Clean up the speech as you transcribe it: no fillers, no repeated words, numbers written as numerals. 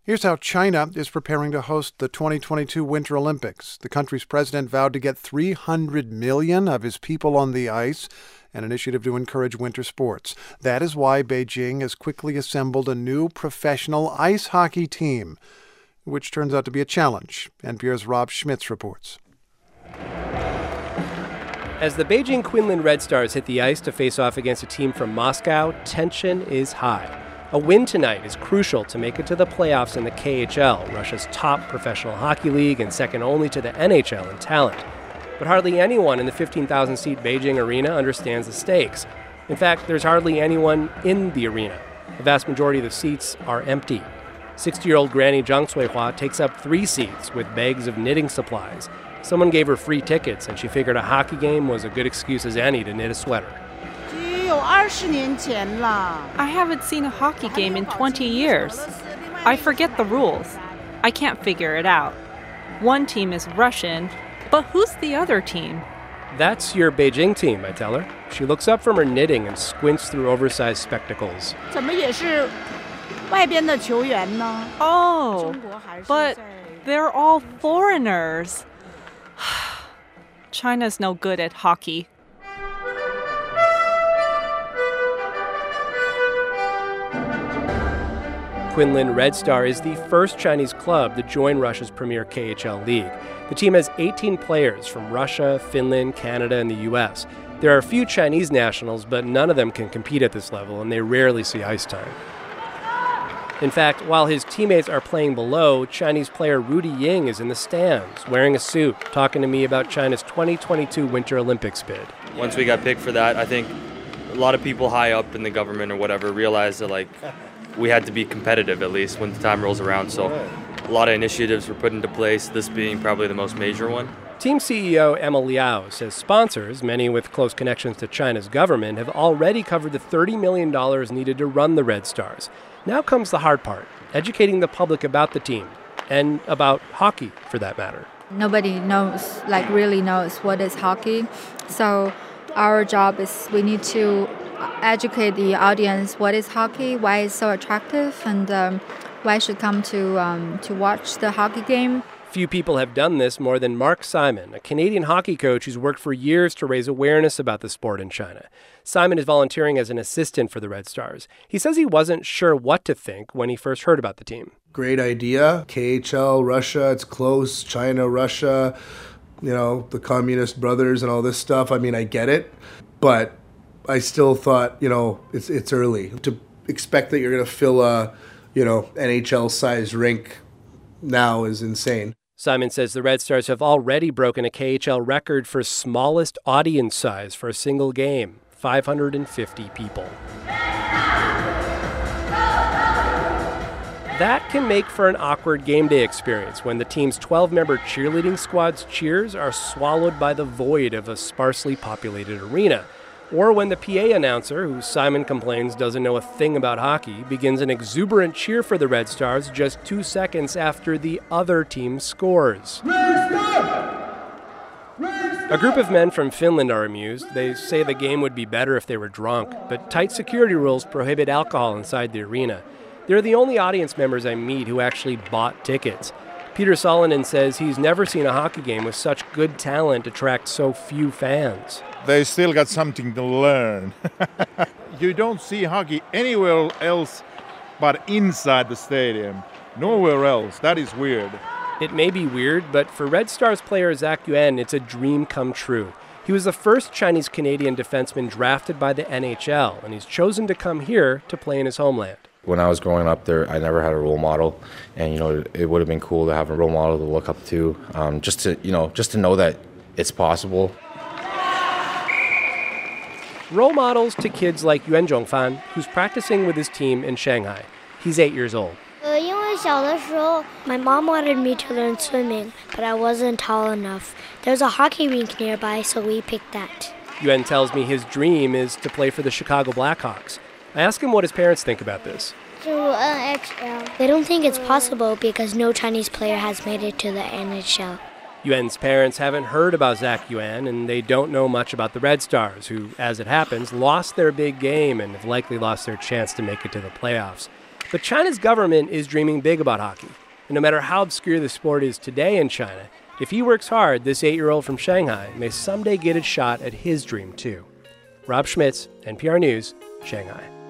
Here's how China is preparing to host the 2022 Winter Olympics. The country's president vowed to get 300 million of his people on the ice, an initiative to encourage winter sports. That is why Beijing has quickly assembled a new professional ice hockey team, which turns out to be a challenge. NPR's Rob Schmitz reports. As the Beijing Quinlan Red Stars hit the ice to face off against a team from Moscow, tension is high. A win tonight is crucial to make it to the playoffs in the KHL, Russia's top professional hockey league and second only to the NHL in talent. But hardly anyone in the 15,000-seat Beijing arena understands the stakes. In fact, there's hardly anyone in the arena. The vast majority of the seats are empty. 60-year-old Granny Zhang Cuihua takes up 3 seats with bags of knitting supplies. Someone gave her free tickets, and she figured a hockey game was a good excuse as any to knit a sweater. I haven't seen a hockey game in 20 years. I forget the rules. I can't figure it out. One team is Russian, but who's the other team? That's your Beijing team, I tell her. She looks up from her knitting and squints through oversized spectacles. Oh, but they're all foreigners. China's no good at hockey. Quinlan Red Star is the first Chinese club to join Russia's premier KHL league. The team has 18 players from Russia, Finland, Canada, and the U.S. There are a few Chinese nationals, but none of them can compete at this level, and they rarely see ice time. In fact, while his teammates are playing below, Chinese player Rudy Ying is in the stands, wearing a suit, talking to me about China's 2022 Winter Olympics bid. Once we got picked for that, I think a lot of people high up in the government or whatever realized that, we had to be competitive at least when the time rolls around. So a lot of initiatives were put into place, this being probably the most major one. Team CEO Emma Liao says sponsors, many with close connections to China's government, have already covered the $30 million needed to run the Red Stars. Now comes the hard part, educating the public about the team, and about hockey, for that matter. Nobody knows, really knows what is hockey. So our job is we need to educate the audience what is hockey, why it's so attractive, and why should come to watch the hockey game. Few people have done this more than Mark Simon, a Canadian hockey coach who's worked for years to raise awareness about the sport in China. Simon is volunteering as an assistant for the Red Stars. He says he wasn't sure what to think when he first heard about the team. Great idea. KHL, Russia, it's close. China, Russia, the communist brothers and all this stuff. I mean, I get it, but I still thought, it's early. To expect that you're going to fill a, NHL-sized rink now is insane. Simon says the Red Stars have already broken a KHL record for smallest audience size for a single game, 550 people. That can make for an awkward game day experience when the team's 12-member cheerleading squad's cheers are swallowed by the void of a sparsely populated arena. Or when the PA announcer, who Simon complains doesn't know a thing about hockey, begins an exuberant cheer for the Red Stars just 2 seconds after the other team scores. A group of men from Finland are amused. They say the game would be better if they were drunk, but tight security rules prohibit alcohol inside the arena. They're the only audience members I meet who actually bought tickets. Peter Solonen says he's never seen a hockey game with such good talent attract so few fans. They still got something to learn. You don't see hockey anywhere else but inside the stadium. Nowhere else. That is weird. It may be weird, but for Red Stars player Zach Yuan, it's a dream come true. He was the first Chinese-Canadian defenseman drafted by the NHL, and he's chosen to come here to play in his homeland. When I was growing up there, I never had a role model, and it would have been cool to have a role model to look up to, just to know that it's possible. Role models to kids like Yuan Zhongfan, who's practicing with his team in Shanghai. He's 8 years old. My mom wanted me to learn swimming, but I wasn't tall enough. There's a hockey rink nearby, so we picked that. Yuan tells me his dream is to play for the Chicago Blackhawks. I ask him what his parents think about this. They don't think it's possible because no Chinese player has made it to the NHL. Yuan's parents haven't heard about Zach Yuan, and they don't know much about the Red Stars, who, as it happens, lost their big game and have likely lost their chance to make it to the playoffs. But China's government is dreaming big about hockey. And no matter how obscure the sport is today in China, if he works hard, this 8-year-old from Shanghai may someday get a shot at his dream too. Rob Schmitz, NPR News, Shanghai.